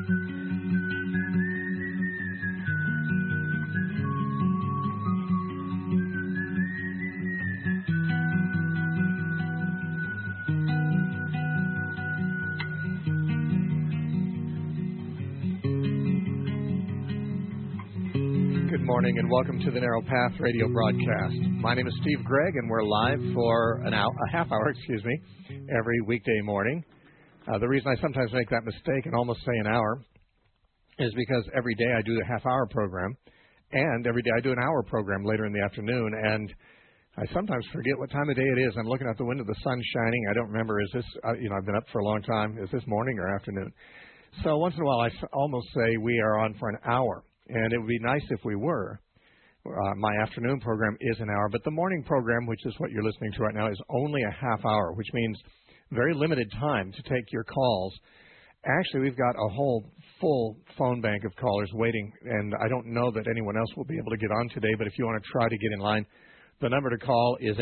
Good morning and welcome to the Narrow Path radio broadcast. My name is Steve Gregg and we're live for a half hour, every weekday morning. The reason I sometimes make that mistake and almost say an hour is because every day I do a half-hour program and every day I do an hour program later in the afternoon, and I sometimes forget what time of day it is. I'm looking out the window, the sun's shining. I don't remember, is this, I've been up for a long time. Is this morning or afternoon? So once in a while I almost say we are on for an hour. And it would be nice if we were. My afternoon program is an hour, but the morning program, which is what you're listening to right now, is only a half hour, which means very limited time to take your calls. Actually, we've got a whole full phone bank of callers waiting, and I don't know that anyone else will be able to get on today, but if you want to try to get in line, the number to call is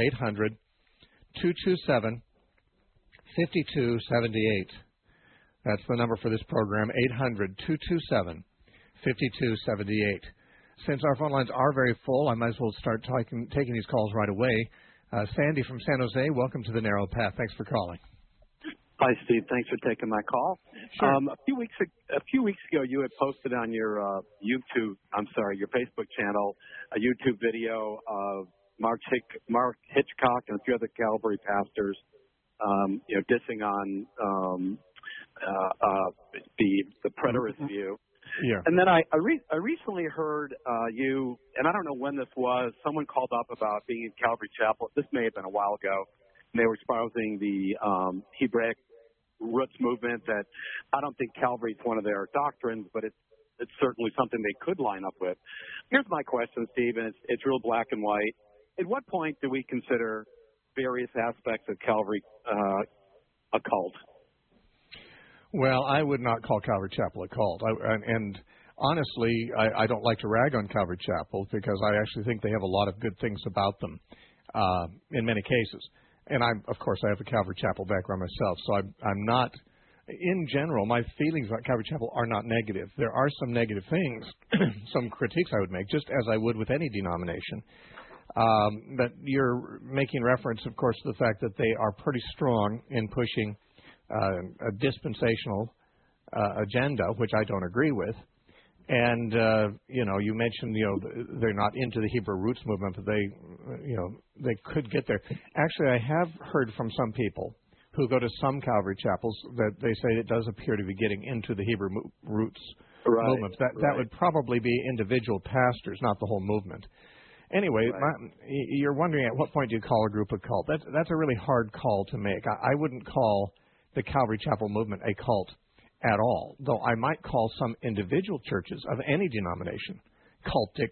800-227-5278. That's the number for this program, 800-227-5278. Since our phone lines are very full, I might as well start taking these calls right away. Sandy from San Jose, welcome to the Narrow Path. Thanks for calling. Hi, Steve. Thanks for taking my call. Sure. A few weeks ago, you had posted on your your Facebook channel, a YouTube video of Mark Hitchcock and a few other Calvary pastors, dissing on the preterist view. Yeah. And then I recently heard you, and I don't know when this was, someone called up about being in Calvary Chapel. This may have been a while ago. And they were espousing the Hebraic roots movement. That I don't think Calvary is one of their doctrines, but it's certainly something they could line up with. Here's my question, Steve, and it's real black and white. At what point do we consider various aspects of Calvary a cult? Well, I would not call Calvary Chapel a cult. And honestly, I don't like to rag on Calvary Chapel because I actually think they have a lot of good things about them in many cases. And of course, I have a Calvary Chapel background myself, so I'm not, in general, my feelings about Calvary Chapel are not negative. There are some negative things, some critiques I would make, just as I would with any denomination. But you're making reference, of course, to the fact that they are pretty strong in pushing a dispensational agenda, which I don't agree with. And, you mentioned, they're not into the Hebrew roots movement, but they could get there. Actually, I have heard from some people who go to some Calvary chapels that they say it does appear to be getting into the Hebrew roots movement. That would probably be individual pastors, not the whole movement. Anyway, you're wondering at what point do you call a group a cult? That's a really hard call to make. I wouldn't call the Calvary Chapel movement a cult at all, though I might call some individual churches of any denomination cultic.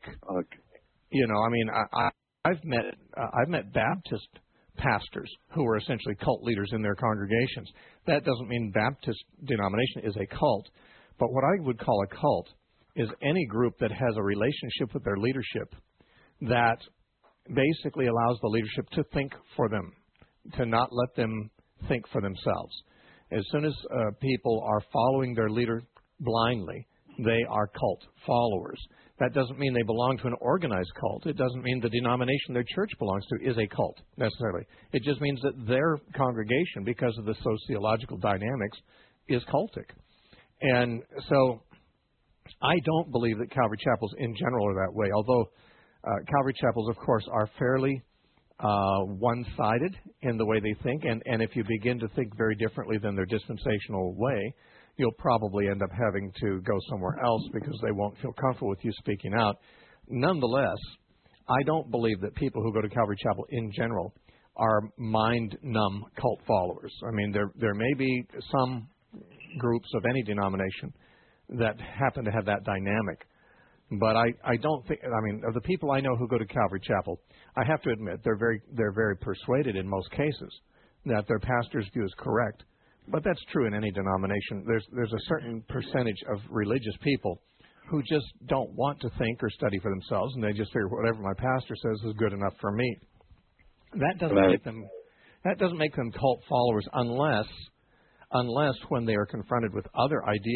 I've met Baptist pastors who are essentially cult leaders in their congregations. That doesn't mean Baptist denomination is a cult, but what I would call a cult is any group that has a relationship with their leadership that basically allows the leadership to think for them, to not let them think for themselves. As soon as people are following their leader blindly, they are cult followers. That doesn't mean they belong to an organized cult. It doesn't mean the denomination their church belongs to is a cult, necessarily. It just means that their congregation, because of the sociological dynamics, is cultic. And so I don't believe that Calvary chapels in general are that way, although Calvary chapels, of course, are fairly one-sided in the way they think, and if you begin to think very differently than their dispensational way, you'll probably end up having to go somewhere else because they won't feel comfortable with you speaking out. Nonetheless, I don't believe that people who go to Calvary Chapel in general are mind-numb cult followers. I mean, there may be some groups of any denomination that happen to have that dynamic. But I don't think, of the people I know who go to Calvary Chapel, I have to admit they're very persuaded in most cases that their pastor's view is correct. But that's true in any denomination. There's a certain percentage of religious people who just don't want to think or study for themselves, and they just figure whatever my pastor says is good enough for me. That doesn't make them cult followers unless when they are confronted with other ideas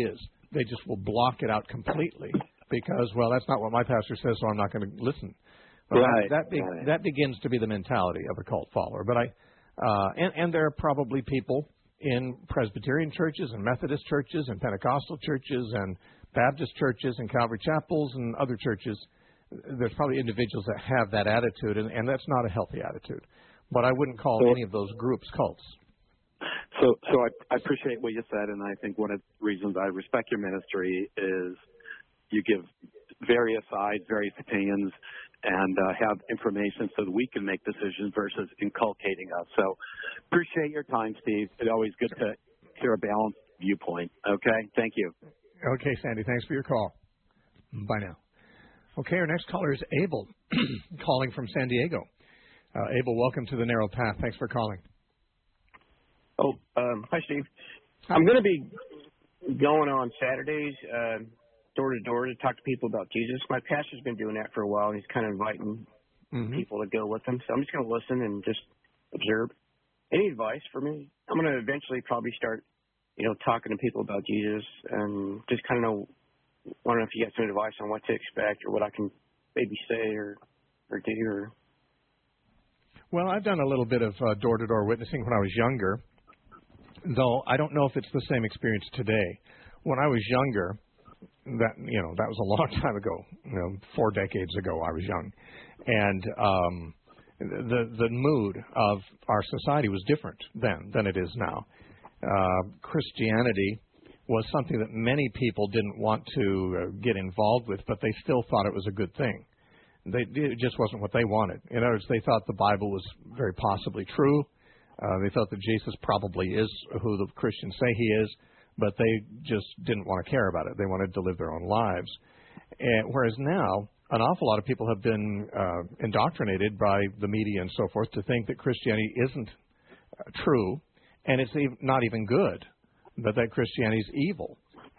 they just will block it out completely because, well, that's not what my pastor says, so I'm not going to listen. But right. That begins to be the mentality of a cult follower. But and there are probably people in Presbyterian churches and Methodist churches and Pentecostal churches and Baptist churches and Calvary chapels and other churches. There's probably individuals that have that attitude, and that's not a healthy attitude. But I wouldn't call any of those groups cults. So I appreciate what you said, and I think one of the reasons I respect your ministry is you give various sides, various opinions, and have information so that we can make decisions versus inculcating us. So appreciate your time, Steve. It's always good to hear a balanced viewpoint. Okay? Thank you. Okay, Sandy. Thanks for your call. Bye now. Okay, our next caller is Abel, calling from San Diego. Abel, welcome to the Narrow Path. Thanks for calling. Oh, hi, Steve. I'm going to be going on Saturdays door to door to talk to people about Jesus. My pastor's been doing that for a while, and he's kind of inviting people to go with him. So I'm just going to listen and just observe. Any advice for me? I'm going to eventually probably start, talking to people about Jesus and just kind of wondering if you got some advice on what to expect or what I can maybe say or do. Or... Well, I've done a little bit of door-to-door witnessing when I was younger, though I don't know if it's the same experience today. When I was younger, that was a long time ago, 4 decades ago I was young, and the mood of our society was different then than it is now. Christianity was something that many people didn't want to get involved with, but they still thought it was a good thing. It just wasn't what they wanted. In other words, they thought the Bible was very possibly true. They thought that Jesus probably is who the Christians say he is, but they just didn't want to care about it. They wanted to live their own lives. Whereas now, an awful lot of people have been indoctrinated by the media and so forth to think that Christianity isn't true, and it's not even good, but that Christianity is evil.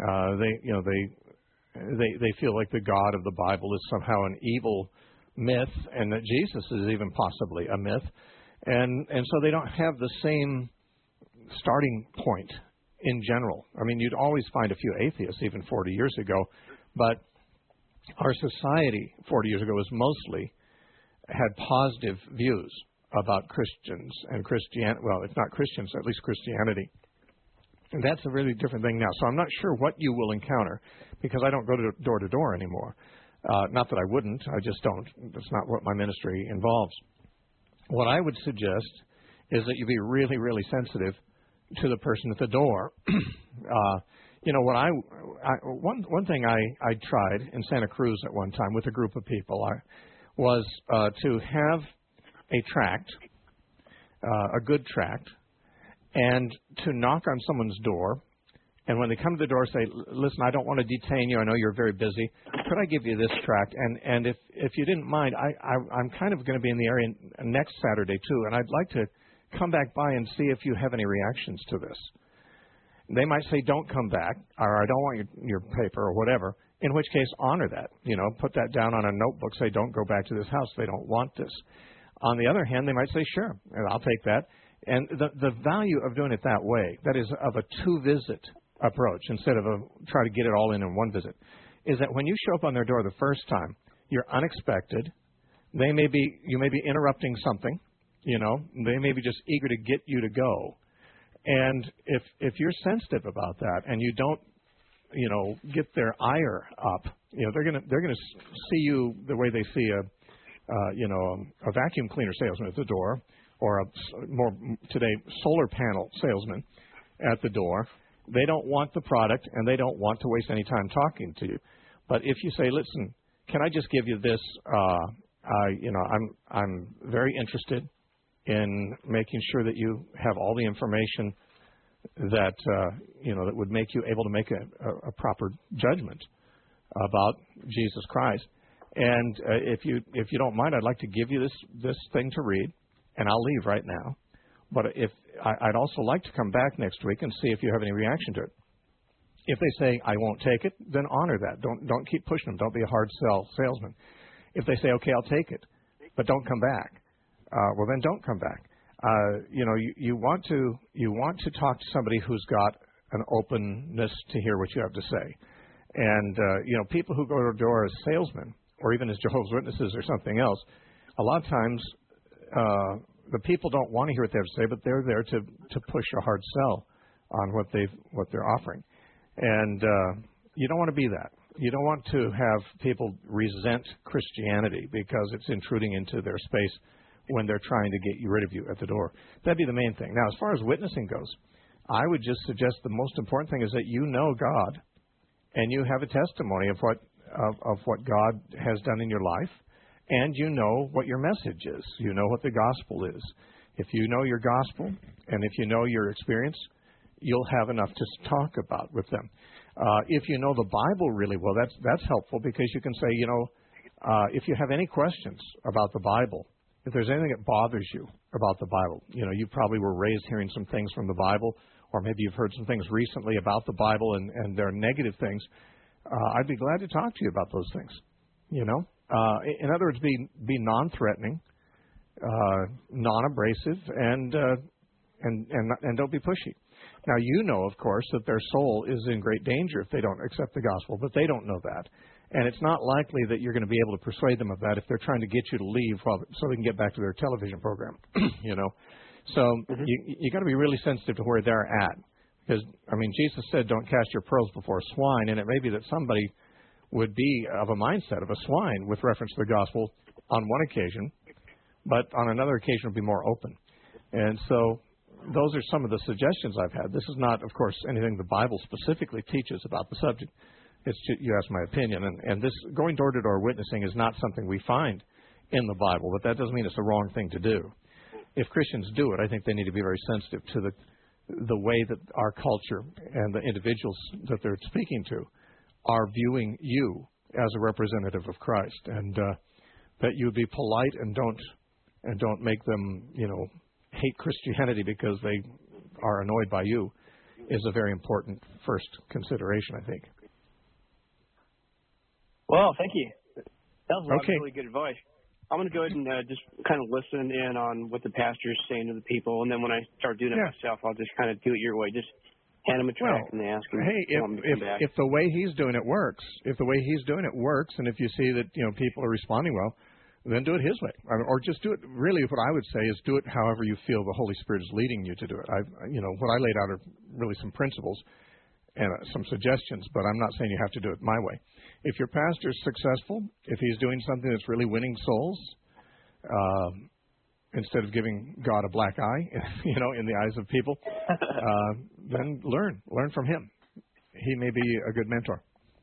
They feel like the God of the Bible is somehow an evil myth, and that Jesus is even possibly a myth, and so they don't have the same starting point in general. I mean, you'd always find a few atheists even 40 years ago, but our society 40 years ago was mostly had positive views about Christians and Christianity. Well, if not Christians, at least Christianity. And that's a really different thing now. So I'm not sure what you will encounter because I don't go door to door anymore. Not that I wouldn't. I just don't. That's not what my ministry involves. What I would suggest is that you be really, really sensitive to the person at the door. One thing I tried in Santa Cruz at one time with a group of people was to have a tract, a good tract, and to knock on someone's door, and when they come to the door, say, "Listen, I don't want to detain you. I know you're very busy. Could I give you this tract? And if you didn't mind, I'm kind of going to be in the area next Saturday too, and I'd like to come back by and see if you have any reactions to this." They might say, "Don't come back," or "I don't want your paper," or whatever. In which case, honor that. Put that down on a notebook. Say, "Don't go back to this house. They don't want this." On the other hand, they might say, "Sure, I'll take that." And the value of doing it that way, that is of a two-visit approach instead of try to get it all in one visit, is that when you show up on their door the first time, you're unexpected. You may be interrupting something. They may be just eager to get you to go. And if you're sensitive about that and you don't, get their ire up, they're gonna see you the way they see a vacuum cleaner salesman at the door, or a more today solar panel salesman at the door. They don't want the product, and they don't want to waste any time talking to you. But if you say, "Listen, can I just give you this? I'm very interested in making sure that you have all the information that that would make you able to make a proper judgment about Jesus Christ. And if you don't mind, I'd like to give you this thing to read, and I'll leave right now. But I'd also like to come back next week and see if you have any reaction to it." If they say, "I won't take it," then honor that. Don't keep pushing them. Don't be a hard sell salesman. If they say, "Okay, I'll take it, but don't come back," well, then don't come back. You want to talk to somebody who's got an openness to hear what you have to say. And, people who go door to door as salesmen or even as Jehovah's Witnesses or something else, a lot of times the people don't want to hear what they have to say, but they're there to push a hard sell on what they're offering. And you don't want to be that. You don't want to have people resent Christianity because it's intruding into their space when they're trying to get rid of you at the door. That'd be the main thing. Now, as far as witnessing goes, I would just suggest the most important thing is that you know God and you have a testimony of what God has done in your life, and you know what your message is. You know what the gospel is. If you know your gospel and if you know your experience, you'll have enough to talk about with them. If you know the Bible really well, that's helpful because you can say, if you have any questions about the Bible, if there's anything that bothers you about the Bible, you probably were raised hearing some things from the Bible, or maybe you've heard some things recently about the Bible and they're negative things, I'd be glad to talk to you about those things. In other words, be non-threatening, non-abrasive, and don't be pushy. Now, of course, that their soul is in great danger if they don't accept the gospel, but they don't know that. And it's not likely that you're going to be able to persuade them of that if they're trying to get you to leave so they can get back to their television program, So you got to be really sensitive to where they're at. Because, Jesus said, don't cast your pearls before swine, and it may be that somebody would be of a mindset of a swine with reference to the gospel on one occasion, but on another occasion would be more open. And so those are some of the suggestions I've had. This is not, of course, anything the Bible specifically teaches about the subject. It's just, you asked my opinion. And this going door-to-door witnessing is not something we find in the Bible, but that doesn't mean it's the wrong thing to do. If Christians do it, I think they need to be very sensitive to the way that our culture and the individuals that they're speaking to are viewing you as a representative of Christ, and that you be polite and don't make them, hate Christianity because they are annoyed by you is a very important first consideration, I think. Well, thank you. That was a lot of Okay. really good advice. I'm going to go ahead and just kind of listen in on what the pastor is saying to the people, and then when I start doing it myself, I'll just kind of do it your way. Just hand them a track and they ask him. Hey, if the way he's doing it works, and if you see that people are responding well, then do it his way, or just do it. Really, what I would say is do it however you feel the Holy Spirit is leading you to do it. What I laid out are really some principles and some suggestions, but I'm not saying you have to do it my way. If your pastor's successful, if he's doing something that's really winning souls, instead of giving God a black eye, in the eyes of people, then learn from him. He may be a good mentor.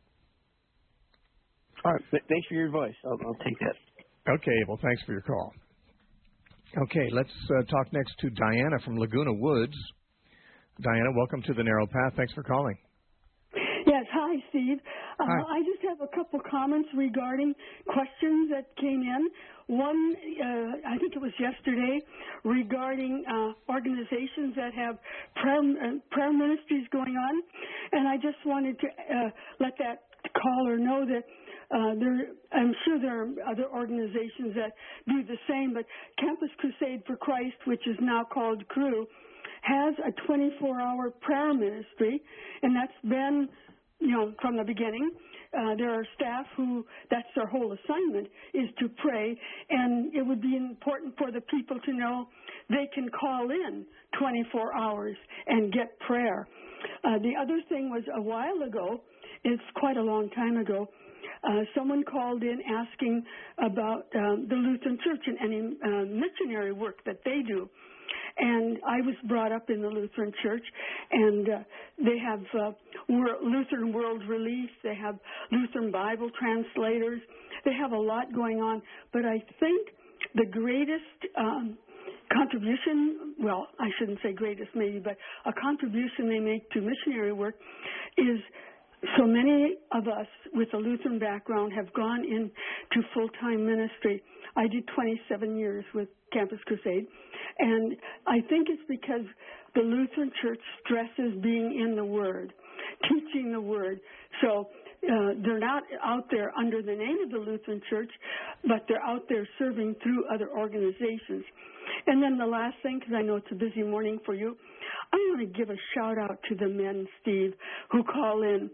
All right. Thanks for your advice. I'll take that. Okay, Abel. Thanks for your call. Okay, let's talk next to Diana from Laguna Woods. Diana, welcome to the Narrow Path. Thanks for calling. Yes, hi, Steve. Hi. I just have a couple comments regarding questions that came in. One, I think it was yesterday, regarding organizations that have prayer ministries going on. And I just wanted to let that caller know that I'm sure there are other organizations that do the same, but Campus Crusade for Christ, which is now called Cru, has a 24-hour prayer ministry, and that's been from the beginning. There are staff that's their whole assignment is to pray, and it would be important for the people to know they can call in 24 hours and get prayer. The other thing was a while ago, it's quite a long time ago, someone called in asking about the Lutheran Church and any missionary work that they do. And I was brought up in the Lutheran Church, and they have Lutheran World Relief. They have Lutheran Bible translators. They have a lot going on. But I think the greatest contribution, well, I shouldn't say greatest maybe, but a contribution they make to missionary work is so many of us with a Lutheran background have gone into full-time ministry. I did 27 years with Campus Crusade, and I think it's because the Lutheran Church stresses being in the Word, teaching the Word. So they're not out there under the name of the Lutheran Church, but they're out there serving through other organizations. And then the last thing, because I know it's a busy morning for you, I want to give a shout out to the men, Steve, who call in.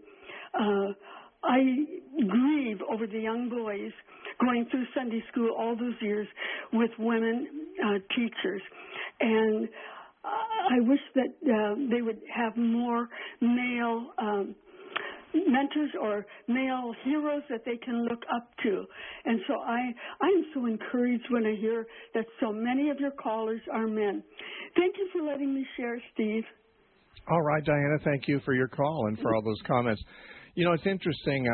I grieve over the young boys going through Sunday school all those years with women teachers. And I wish that they would have more male mentors or male heroes that they can look up to. And so I'm so encouraged when I hear that so many of your callers are men. Thank you for letting me share, Steve. All right, Diana, thank you for your call and for all those comments. You know, it's interesting.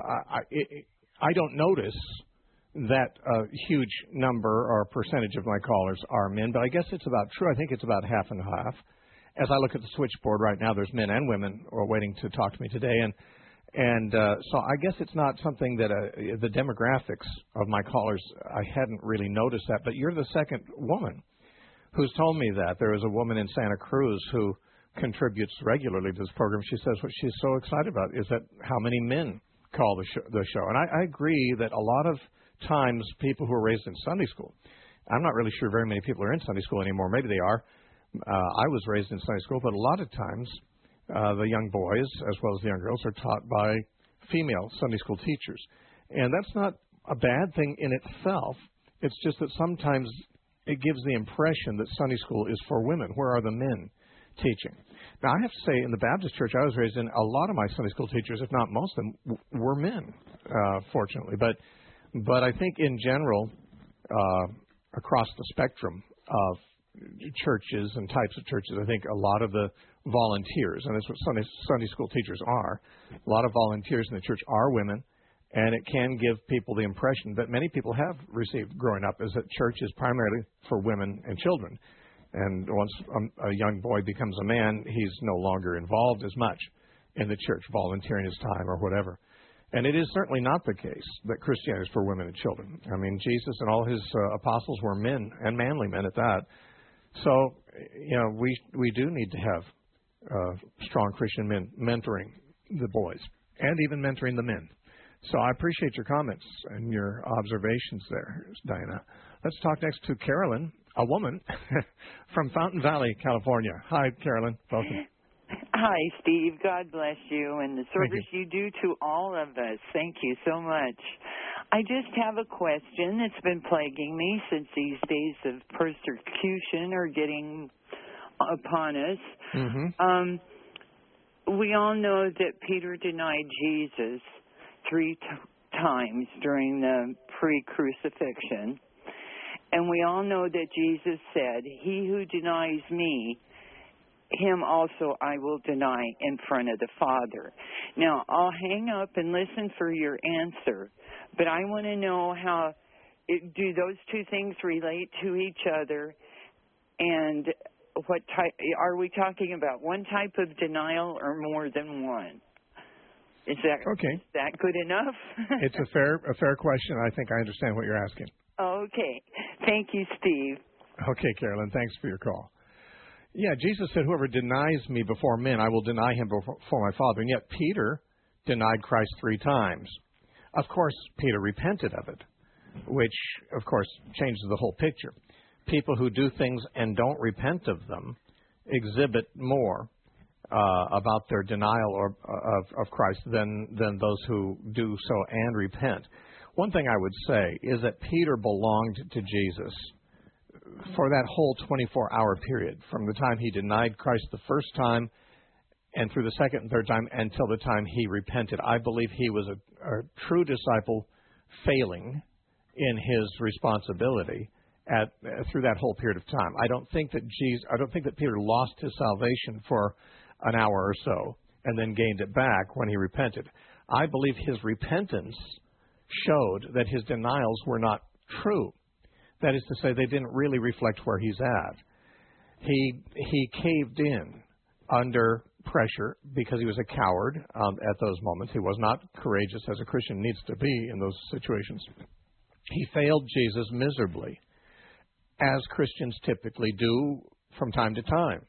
I don't notice that a huge number or percentage of my callers are men, but I guess it's about true. I think it's about half and half. As I look at the switchboard right now, there's men and women who are waiting to talk to me today, and so I guess it's not something that the demographics of my callers, I hadn't really noticed that, but you're the second woman who's told me that. There is a woman in Santa Cruz who contributes regularly to this program. She says what she's so excited about is that how many men call the show. And I agree that a lot of times people who are raised in Sunday school, I'm not really sure very many people are in Sunday school anymore. Maybe they are. I was raised in Sunday school, but a lot of times the young boys as well as the young girls are taught by female Sunday school teachers. And that's not a bad thing in itself. It's just that sometimes it gives the impression that Sunday school is for women. Where are the men teaching? Now, I have to say, in the Baptist church I was raised in, a lot of my Sunday school teachers, if not most of them, were men, fortunately. But I think in general, across the spectrum of churches and types of churches, I think a lot of the volunteers, and that's what Sunday school teachers are, a lot of volunteers in the church are women, and it can give people the impression that many people have received growing up is that church is primarily for women and children. And once a young boy becomes a man, he's no longer involved as much in the church, volunteering his time or whatever. And it is certainly not the case that Christianity is for women and children. I mean, Jesus and all his apostles were men, and manly men at that. So, you know, we do need to have strong Christian men mentoring the boys and even mentoring the men. So I appreciate your comments and your observations there, Diana. Let's talk next to Carolyn, a woman from Fountain Valley, California. Hi, Carolyn. Welcome. Hi, Steve. God bless you and the service you do to all of us. Thank you so much. I just have a question that's been plaguing me since these days of persecution are getting upon us. Mm-hmm. We all know that Peter denied Jesus 3 times during the pre-crucifixion. And we all know that Jesus said, "He who denies me, him also I will deny in front of the Father." Now, I'll hang up and listen for your answer, but I want to know do those two things relate to each other, and what type, are we talking about one type of denial or more than one? Is that good enough? It's a fair question. I think I understand what you're asking. Okay. Thank you, Steve. Okay, Carolyn. Thanks for your call. Yeah, Jesus said, "Whoever denies me before men, I will deny him before my Father." And yet Peter denied Christ 3 times. Of course, Peter repented of it, which, of course, changes the whole picture. People who do things and don't repent of them exhibit more about their denial of Christ than those who do so and repent. One thing I would say is that Peter belonged to Jesus for that whole 24-hour period, from the time he denied Christ the first time and through the second and third time until the time he repented. I believe he was a true disciple failing in his responsibility through that whole period of time. I don't think that Peter lost his salvation for an hour or so and then gained it back when he repented. I believe his repentance showed that his denials were not true. That is to say, they didn't really reflect where he's at. He caved in under pressure because he was a coward at those moments. He was not courageous as a Christian needs to be in those situations. He failed Jesus miserably, as Christians typically do from time to time.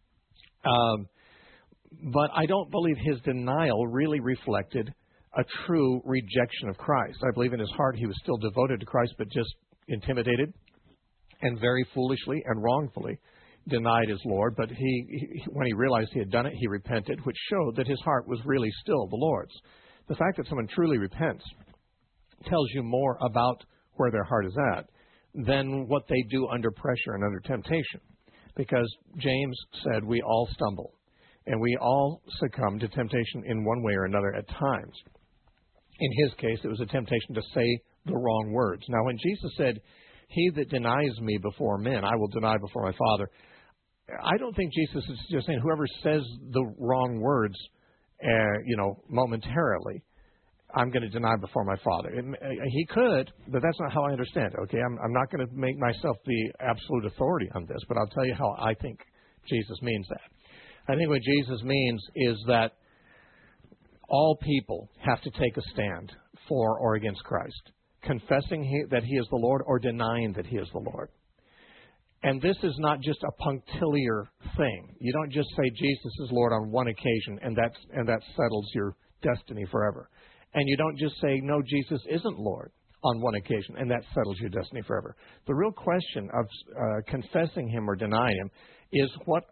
But I don't believe his denial really reflected a true rejection of Christ. I believe in his heart he was still devoted to Christ, but just intimidated and very foolishly and wrongfully, denied as Lord, but when he realized he had done it, he repented, which showed that his heart was really still the Lord's. The fact that someone truly repents tells you more about where their heart is at than what they do under pressure and under temptation. Because James said we all stumble, and we all succumb to temptation in one way or another at times. In his case, it was a temptation to say the wrong words. Now, when Jesus said, "He that denies me before men, I will deny before my Father," I don't think Jesus is just saying whoever says the wrong words, momentarily, I'm going to deny before my Father. He could, but that's not how I understand it. Okay, I'm not going to make myself the absolute authority on this, but I'll tell you how I think Jesus means that. I think what Jesus means is that all people have to take a stand for or against Christ, confessing that He is the Lord or denying that He is the Lord. And this is not just a punctiliar thing. You don't just say Jesus is Lord on one occasion and that settles your destiny forever. And you don't just say, no, Jesus isn't Lord on one occasion and that settles your destiny forever. The real question of confessing Him or denying Him is what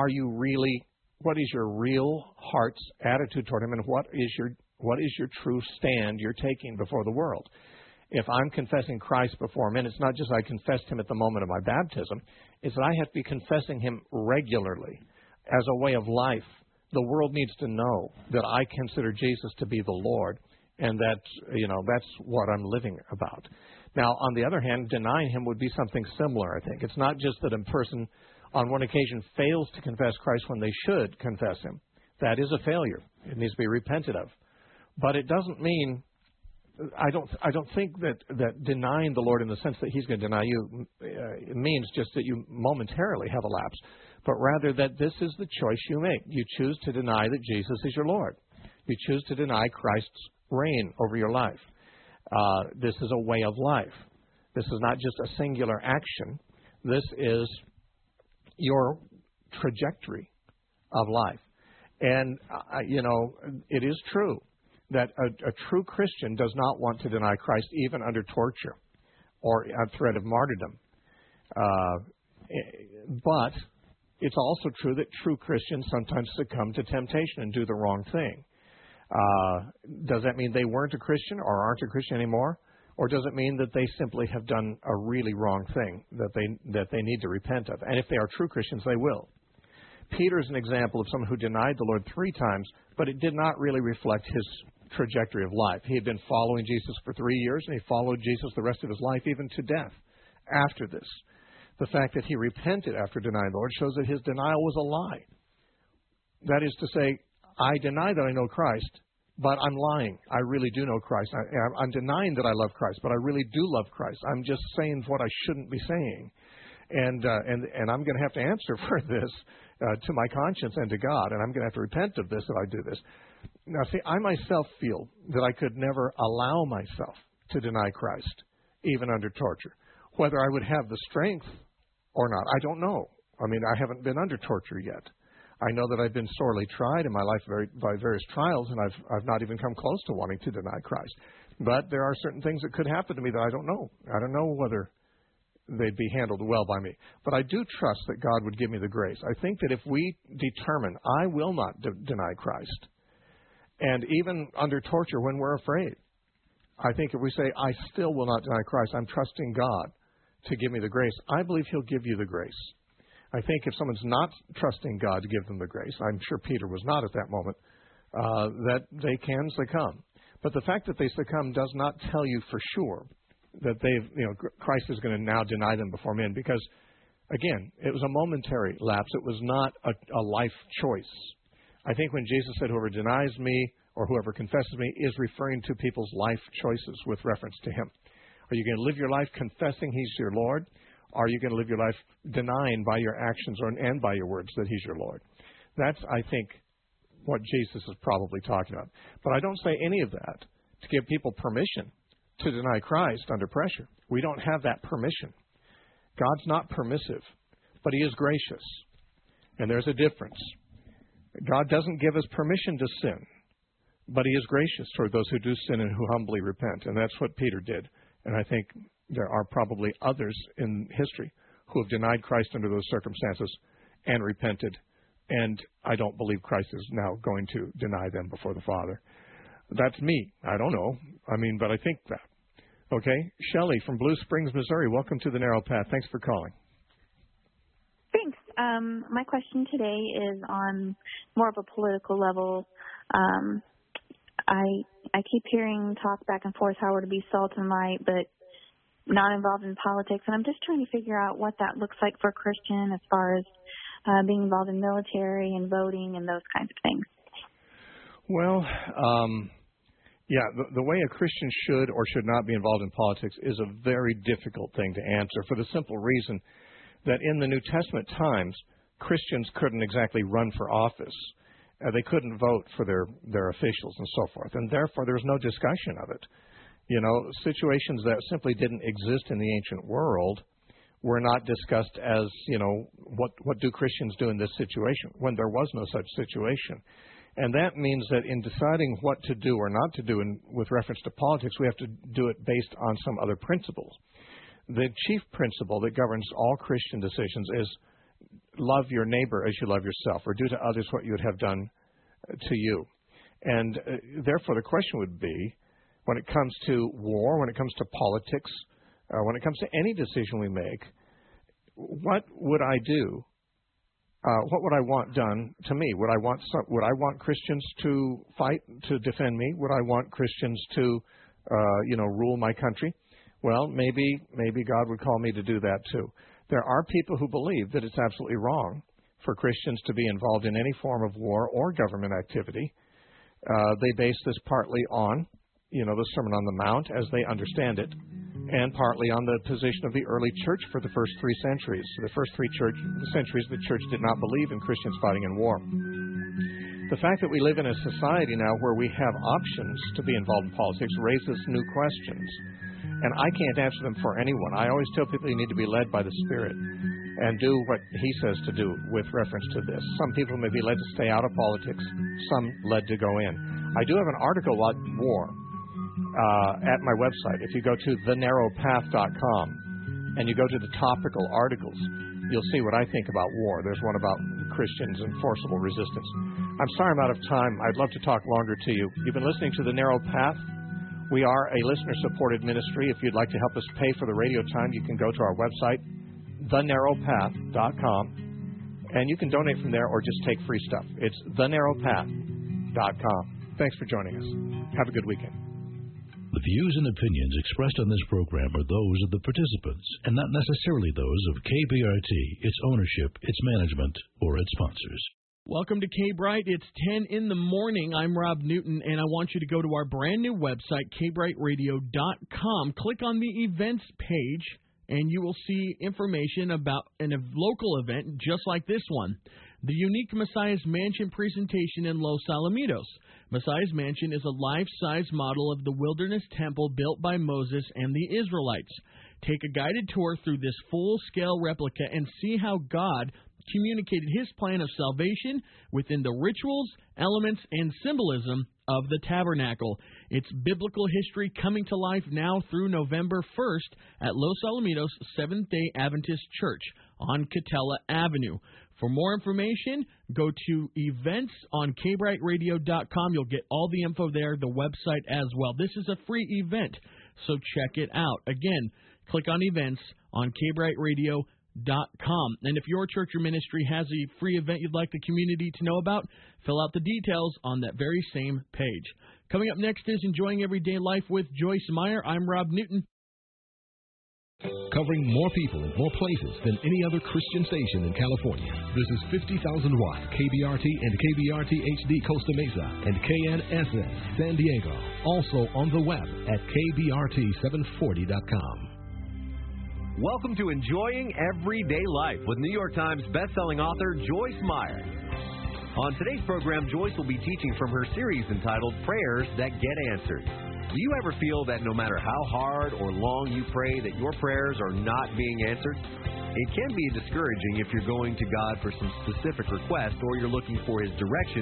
is your real heart's attitude toward Him, and what is your true stand you're taking before the world? If I'm confessing Christ before men, it's not just I confessed Him at the moment of my baptism. It's that I have to be confessing Him regularly as a way of life. The world needs to know that I consider Jesus to be the Lord, and that's what I'm living about. Now, on the other hand, denying Him would be something similar, I think. It's not just that a person on one occasion fails to confess Christ when they should confess Him. That is a failure. It needs to be repented of. But it doesn't mean... I don't think that denying the Lord in the sense that He's going to deny you means just that you momentarily have a lapse, but rather that this is the choice you make. You choose to deny that Jesus is your Lord. You choose to deny Christ's reign over your life. This is a way of life. This is not just a singular action. This is your trajectory of life. And, it is true that a true Christian does not want to deny Christ even under torture or a threat of martyrdom. But it's also true that true Christians sometimes succumb to temptation and do the wrong thing. Does that mean they weren't a Christian or aren't a Christian anymore? Or does it mean that they simply have done a really wrong thing that they need to repent of? And if they are true Christians, they will. Peter is an example of someone who denied the Lord 3 times, but it did not really reflect his trajectory of life. He had been following Jesus for 3 years, and he followed Jesus the rest of his life, even to death after this. The fact that he repented after denying the Lord shows that his denial was a lie. That is to say, I deny that I know Christ, but I'm lying. I really do know Christ. I'm denying that I love Christ, but I really do love Christ. I'm just saying what I shouldn't be saying. And I'm going to have to answer for this to my conscience and to God, and I'm going to have to repent of this if I do this. Now, see, I myself feel that I could never allow myself to deny Christ, even under torture. Whether I would have the strength or not, I don't know. I mean, I haven't been under torture yet. I know that I've been sorely tried in my life by various trials, and I've not even come close to wanting to deny Christ. But there are certain things that could happen to me that I don't know. I don't know whether they'd be handled well by me. But I do trust that God would give me the grace. I think that if we determine, I will not deny Christ, and even under torture when we're afraid, I think if we say, I still will not deny Christ, I'm trusting God to give me the grace, I believe He'll give you the grace. I think if someone's not trusting God to give them the grace, I'm sure Peter was not at that moment, that they can succumb. But the fact that they succumb does not tell you for sure that Christ is going to now deny them before men, because, again, it was a momentary lapse. It was not a life choice. I think when Jesus said, whoever denies me or whoever confesses me, is referring to people's life choices with reference to Him. Are you going to live your life confessing He's your Lord? Or are you going to live your life denying by your actions and by your words that He's your Lord? That's, I think, what Jesus is probably talking about. But I don't say any of that to give people permission to deny Christ under pressure. We don't have that permission. God's not permissive, but He is gracious. And there's a difference. God doesn't give us permission to sin, but He is gracious toward those who do sin and who humbly repent. And that's what Peter did. And I think there are probably others in history who have denied Christ under those circumstances and repented. And I don't believe Christ is now going to deny them before the Father. That's me. I don't know. But I think that. Okay. Shelley from Blue Springs, Missouri. Welcome to the Narrow Path. Thanks for calling. Thanks. My question today is on more of a political level. I keep hearing talk back and forth how we're to be salt and light, but not involved in politics. And I'm just trying to figure out what that looks like for a Christian as far as being involved in military and voting and those kinds of things. Well, the way a Christian should or should not be involved in politics is a very difficult thing to answer for the simple reason that in the New Testament times, Christians couldn't exactly run for office. They couldn't vote for their officials and so forth, and therefore there was no discussion of it. Situations that simply didn't exist in the ancient world were not discussed as, what do Christians do in this situation, when there was no such situation. And that means that in deciding what to do or not to do with reference to politics, we have to do it based on some other principles. The chief principle that governs all Christian decisions is love your neighbor as you love yourself, or do to others what you would have done to you. And therefore the question would be, when it comes to war, when it comes to politics, when it comes to any decision we make, what would I do? What would I want done to me? Would I want Christians to fight to defend me? Would I want Christians to, rule my country? Well, maybe God would call me to do that too. There are people who believe that it's absolutely wrong for Christians to be involved in any form of war or government activity. They base this partly on, the Sermon on the Mount as they understand it, and partly on the position of the early church for the first 3 centuries. The first 3 centuries, the church did not believe in Christians fighting in war. The fact that we live in a society now where we have options to be involved in politics raises new questions. And I can't answer them for anyone. I always tell people you need to be led by the Spirit and do what He says to do with reference to this. Some people may be led to stay out of politics, some led to go in. I do have an article about war at my website. If you go to thenarrowpath.com and you go to the topical articles, you'll see what I think about war. There's one about Christians and forcible resistance. I'm sorry I'm out of time. I'd love to talk longer to you. You've been listening to The Narrow Path. We are a listener-supported ministry. If you'd like to help us pay for the radio time, you can go to our website, thenarrowpath.com, and you can donate from there or just take free stuff. It's thenarrowpath.com. Thanks for joining us. Have a good weekend. The views and opinions expressed on this program are those of the participants and not necessarily those of KBRT, its ownership, its management, or its sponsors. Welcome to K-Bright. It's 10 in the morning. I'm Rob Newton, and I want you to go to our brand new website, kbrightradio.com. Click on the events page, and you will see information about a local event just like this one. The unique Messiah's Mansion presentation in Los Alamitos. Messiah's Mansion is a life-size model of the wilderness temple built by Moses and the Israelites. Take a guided tour through this full-scale replica and see how God communicated His plan of salvation within the rituals, elements, and symbolism of the tabernacle. It's biblical history coming to life now through November 1st at Los Alamitos Seventh-day Adventist Church on Catella Avenue. For more information, go to events on kbrightradio.com. You'll get all the info there, the website as well. This is a free event, so check it out. Again, click on events on kbrightradio.com. And if your church or ministry has a free event you'd like the community to know about, fill out the details on that very same page. Coming up next is Enjoying Everyday Life with Joyce Meyer. I'm Rob Newton. Covering more people and more places than any other Christian station in California. This is 50,000 watt KBRT and KBRT HD Costa Mesa and KNSS San Diego. Also on the web at kbrt740.com. Welcome to Enjoying Everyday Life with New York Times bestselling author Joyce Meyer. On today's program, Joyce will be teaching from her series entitled Prayers That Get Answered. Do you ever feel that no matter how hard or long you pray that your prayers are not being answered? It can be discouraging if you're going to God for some specific request or you're looking for His direction,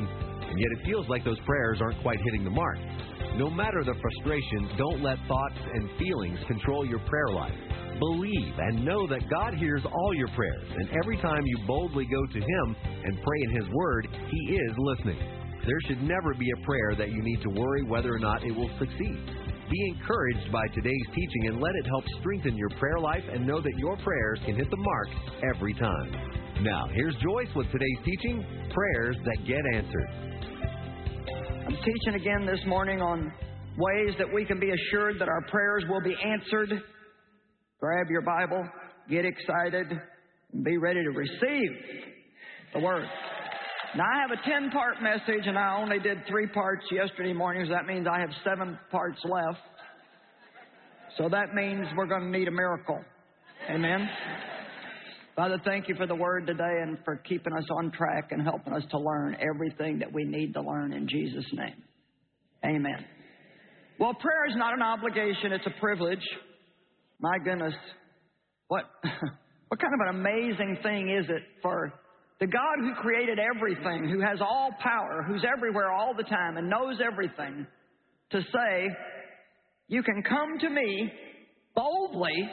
and yet it feels like those prayers aren't quite hitting the mark. No matter the frustration, don't let thoughts and feelings control your prayer life. Believe and know that God hears all your prayers, and every time you boldly go to Him and pray in His Word, He is listening. There should never be a prayer that you need to worry whether or not it will succeed. Be encouraged by today's teaching and let it help strengthen your prayer life, and know that your prayers can hit the mark every time. Now, here's Joyce with today's teaching, Prayers That Get Answered. I'm teaching again this morning on ways that we can be assured that our prayers will be answered. Grab your Bible, get excited, and be ready to receive the Word. Now, I have a 10-part message, and I only did 3 parts yesterday morning, so that means I have 7 parts left. So that means we're going to need a miracle. Amen? Father, thank you for the Word today and for keeping us on track and helping us to learn everything that we need to learn in Jesus' name. Amen. Well, prayer is not an obligation, it's a privilege. My goodness, what kind of an amazing thing is it for the God who created everything, who has all power, who's everywhere all the time and knows everything, to say, you can come to me boldly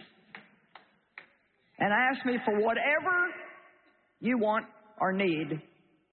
and ask me for whatever you want or need,